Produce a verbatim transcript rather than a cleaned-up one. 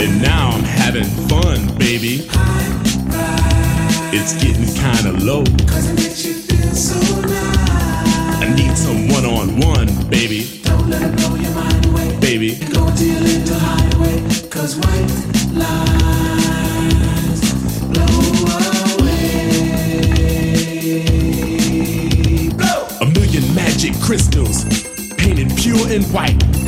And now I'm having fun, baby. It's getting kinda low. Cause it makes you feel so nice. I need some one-on-one, baby. Don't let it blow your mind away. Baby. Go to your little hideaway. Cause white lines blow away. Blow! A million magic crystals painted pure and white.